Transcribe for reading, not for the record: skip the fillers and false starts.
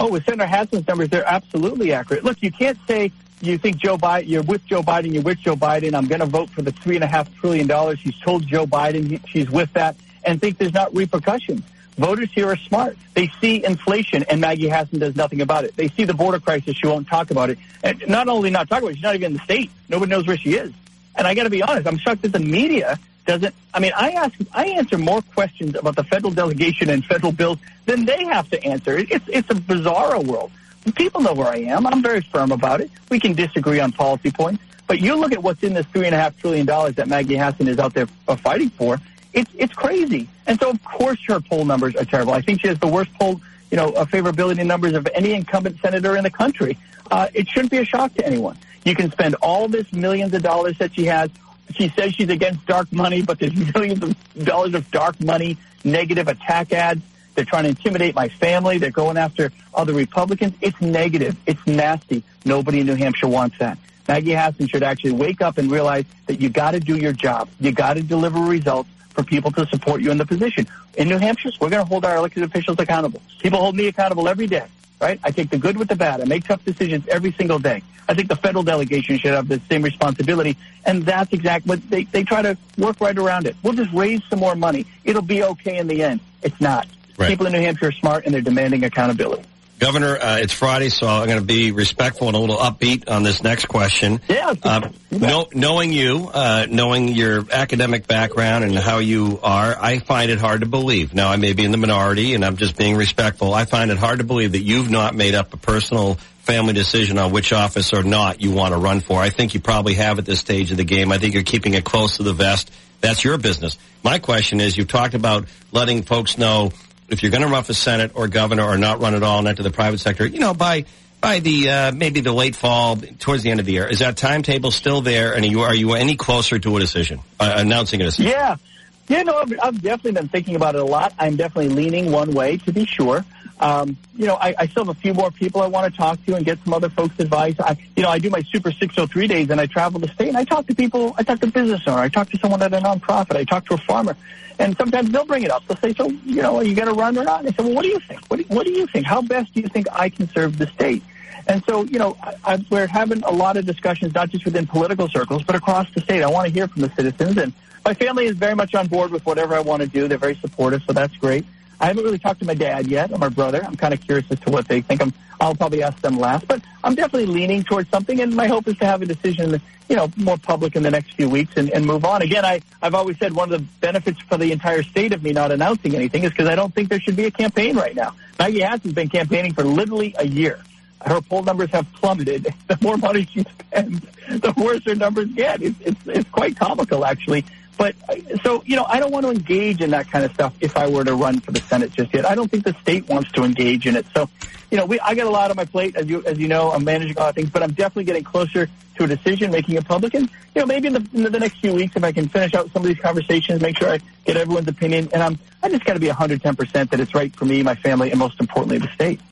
Oh, with Senator Hassan's numbers, they're absolutely accurate. Look, you can't say you think Joe Biden, you're with Joe Biden, I'm going to vote for the $3.5 trillion. She's told Joe Biden she's with that, and think there's not repercussions. Voters here are smart. They see inflation, and Maggie Hassan does nothing about it. They see the border crisis. She won't talk about it. And not only not talk about it, she's not even in the state. Nobody knows where she is. And I got to be honest, I'm shocked that the media doesn't. I mean, I answer more questions about the federal delegation and federal bills than they have to answer. It's a bizarro world. People know where I am. I'm very firm about it. We can disagree on policy points, but you look at what's in this $3.5 trillion that Maggie Hassan is out there fighting for. It's crazy. And so, of course, her poll numbers are terrible. I think she has the worst poll, favorability numbers of any incumbent senator in the country. It shouldn't be a shock to anyone. You can spend all this millions of dollars that she has. She says she's against dark money, but there's millions of dollars of dark money, negative attack ads. They're trying to intimidate my family. They're going after other Republicans. It's negative. It's nasty. Nobody in New Hampshire wants that. Maggie Hassan should actually wake up and realize that you got to do your job. You got to deliver results for people to support you in the position. In New Hampshire, we're going to hold our elected officials accountable. People hold me accountable every day, right? I take the good with the bad. I make tough decisions every single day. I think the federal delegation should have the same responsibility, and that's exactly what they try to work right around it. We'll just raise some more money. It'll be okay in the end. It's not. Right. People in New Hampshire are smart, and they're demanding accountability. Governor, it's Friday, so I'm going to be respectful and a little upbeat on this next question. Yeah. Knowing you, knowing your academic background and how you are, I find it hard to believe. Now, I may be in the minority, and I'm just being respectful. I find it hard to believe that you've not made up a personal family decision on which office or not you want to run for. I think you probably have at this stage of the game. I think you're keeping it close to the vest. That's your business. My question is, you've talked about letting folks know if you're going to run for Senate or governor or not run at all and enter the private sector, by the maybe the late fall, towards the end of the year, is that timetable still there? And are you any closer to a decision, announcing a decision? Yeah, I've definitely been thinking about it a lot. I'm definitely leaning one way, to be sure. I still have a few more people I want to talk to and get some other folks' advice. I do my Super 603 days, and I travel the state, and I talk to people. I talk to a business owner. I talk to someone at a nonprofit. I talk to a farmer. And sometimes they'll bring it up. They'll say, so, are you going to run or not? And I say, well, what do you think? What do you think? How best do you think I can serve the state? And so, we're having a lot of discussions, not just within political circles, but across the state. I want to hear from the citizens. And my family is very much on board with whatever I want to do. They're very supportive, so that's great. I haven't really talked to my dad yet or my brother. I'm kind of curious as to what they think. I'll probably ask them last. But I'm definitely leaning towards something, and my hope is to have a decision more public in the next few weeks and move on. Again, I've always said one of the benefits for the entire state of me not announcing anything is because I don't think there should be a campaign right now. Maggie Hassan's been campaigning for literally a year. Her poll numbers have plummeted. The more money she spends, the worse her numbers get. It's quite comical, actually. But so, I don't want to engage in that kind of stuff if I were to run for the Senate just yet. I don't think the state wants to engage in it. So, I got a lot on my plate, as you know. I'm managing a lot of things, but I'm definitely getting closer to a decision, making it public. And, maybe in the next few weeks, if I can finish out some of these conversations, make sure I get everyone's opinion. And I just got to be 110% that it's right for me, my family, and most importantly, the state.